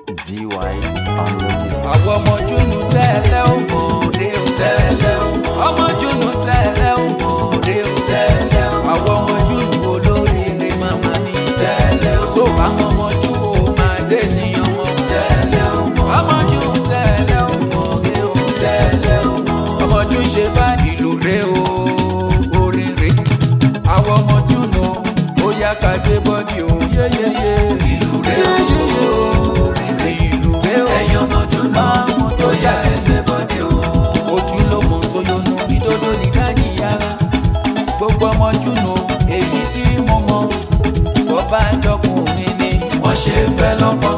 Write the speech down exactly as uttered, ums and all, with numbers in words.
D-Wise on the mix. àwọn ọmọ Júnù tẹ́lẹ̀ ó mọ̀ òde ó tẹ́lẹ̀ ó mọ̀ ọmọ Júnù tẹ́lẹ̀ ó mọ̀ òde ó tẹ́lẹ̀ ó mọ̀ àwọn ọmọ Júnù olóríire màmá ní tẹ́lẹ̀ ó tó bá wọn ọmọ Júnù ó máa dé ní ọmọ tẹ́lẹ̀ ó mọ̀ ọmọ Júnù tẹ́lẹ̀ ó mọ̀ òde ó tẹ́lẹ̀ ó mọ̀ ọmọ Júnù ṣe bá ìlú rẹ̀ ó oríire àwọn ọmọ Júnù ó yá ká gbé bọ́dì ó yéyéyé ìlú rẹ̀ ó oríire ìlú rẹ̀ ó ẹ̀yàn ọmọ Júnù àwọn tó yá ẹgbẹ́ bọ́dì ó ojú ló mọ̀ tó yọnu ìdodo ní dájì yára gbogbo ọmọ Júnù èyí tí mo mọ̀ bọ́ bá jọkùnrin ni wọ́n ṣe fẹ́ lọ́kọ